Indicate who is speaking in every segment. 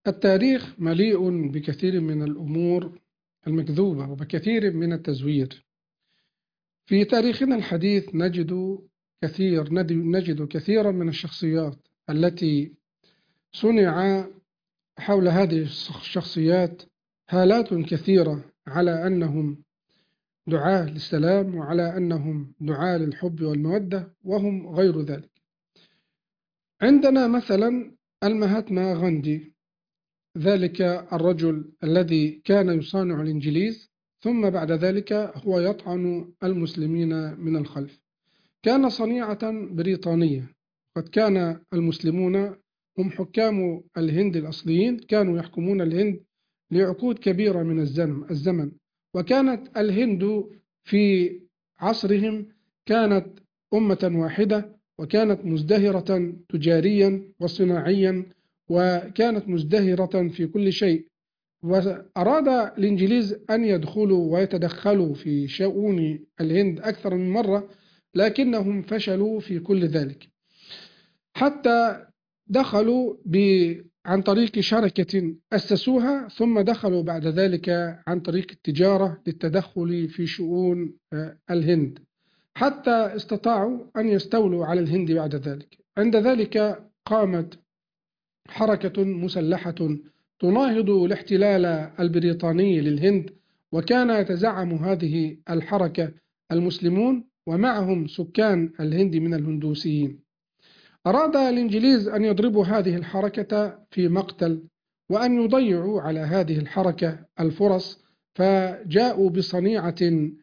Speaker 1: التاريخ مليء بكثير من الأمور المكذوبة وبكثير من التزوير. في تاريخنا الحديث نجد كثيرا من الشخصيات التي صنع حول هذه الشخصيات هالات كثيرة على أنهم دعاة للسلام وعلى أنهم دعاة للحب والمودة، وهم غير ذلك. عندنا مثلا المهاتما غاندي، ذلك الرجل الذي كان يصانع الإنجليز ثم بعد ذلك هو يطعن المسلمين من الخلف. كان صنيعة بريطانية، قد كان المسلمون هم حكام الهند الأصليين، كانوا يحكمون الهند لعقود كبيرة من الزمن، وكانت الهند في عصرهم كانت أمة واحدة، وكانت مزدهرة تجاريا وصناعيا، وكانت مزدهرة في كل شيء. وأراد الإنجليز أن يدخلوا ويتدخلوا في شؤون الهند أكثر من مرة، لكنهم فشلوا في كل ذلك، حتى دخلوا عن طريق شركة أسسوها، ثم دخلوا بعد ذلك عن طريق التجارة للتدخل في شؤون الهند، حتى استطاعوا أن يستولوا على الهند بعد ذلك. عند ذلك قامت حركة مسلحة تناهض الاحتلال البريطاني للهند، وكان يتزعم هذه الحركة المسلمون ومعهم سكان الهند من الهندوسيين. أراد الإنجليز أن يضربوا هذه الحركة في مقتل وأن يضيعوا على هذه الحركة الفرص، فجاءوا بصنيعة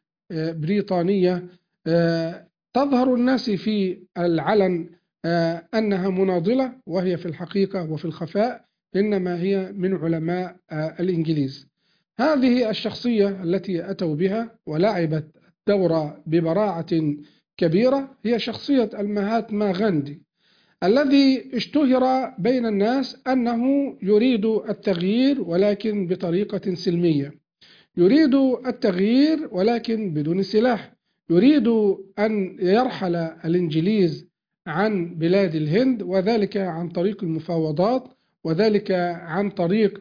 Speaker 1: بريطانية تظهر الناس في العلن أنها مناضلة، وهي في الحقيقة وفي الخفاء إنما هي من علماء الإنجليز. هذه الشخصية التي أتوا بها ولعبت دور ببراعة كبيرة هي شخصية المهاتما غاندي، الذي اشتهر بين الناس أنه يريد التغيير ولكن بطريقة سلمية، يريد التغيير ولكن بدون سلاح، يريد أن يرحل الإنجليز عن بلاد الهند، وذلك عن طريق المفاوضات، وذلك عن طريق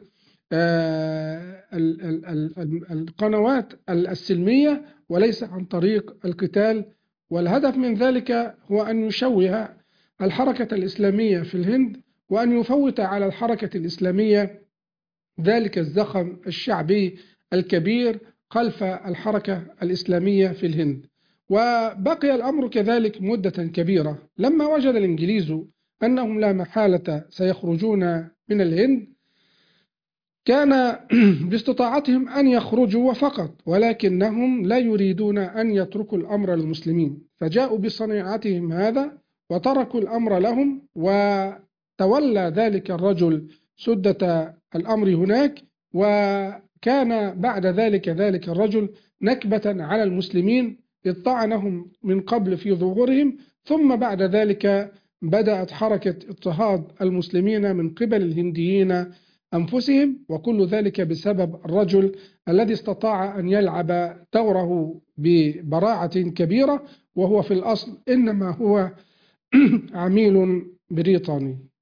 Speaker 1: القنوات السلمية وليس عن طريق القتال. والهدف من ذلك هو أن يشوه الحركة الإسلامية في الهند، وأن يفوت على الحركة الإسلامية ذلك الزخم الشعبي الكبير خلف الحركة الإسلامية في الهند. وبقي الأمر كذلك مدة كبيرة. لما وجد الإنجليز أنهم لا محالة سيخرجون من الهند، كان باستطاعتهم أن يخرجوا فقط، ولكنهم لا يريدون أن يتركوا الأمر للمسلمين، فجاءوا بصنيعتهم هذا وتركوا الأمر لهم، وتولى ذلك الرجل سدة الأمر هناك. وكان بعد ذلك الرجل نكبة على المسلمين، إذ طعنهم من قبل في ظهورهم، ثم بعد ذلك بدأت حركة اضطهاد المسلمين من قبل الهنديين أنفسهم، وكل ذلك بسبب الرجل الذي استطاع أن يلعب دوره ببراعة كبيرة، وهو في الأصل إنما هو عميل بريطاني.